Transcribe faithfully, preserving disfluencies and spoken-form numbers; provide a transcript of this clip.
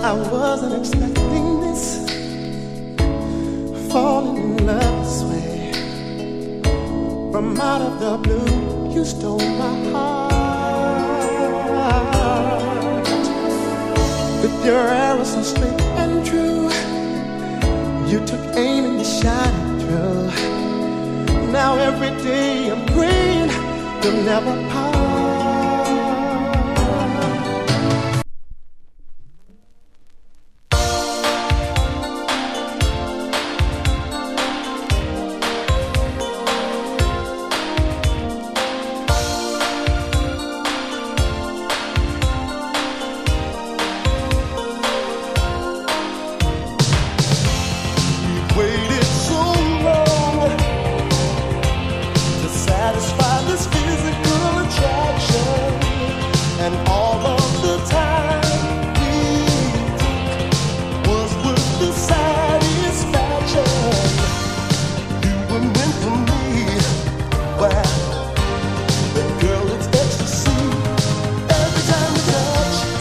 I wasn't expecting this, falling in love this way. From out of the blue, you stole my heart. With your arrow so straight and true, you took aim and you shot it through. Now every day I'm praying you'll never part. Satisfy this physical attraction, and all of the time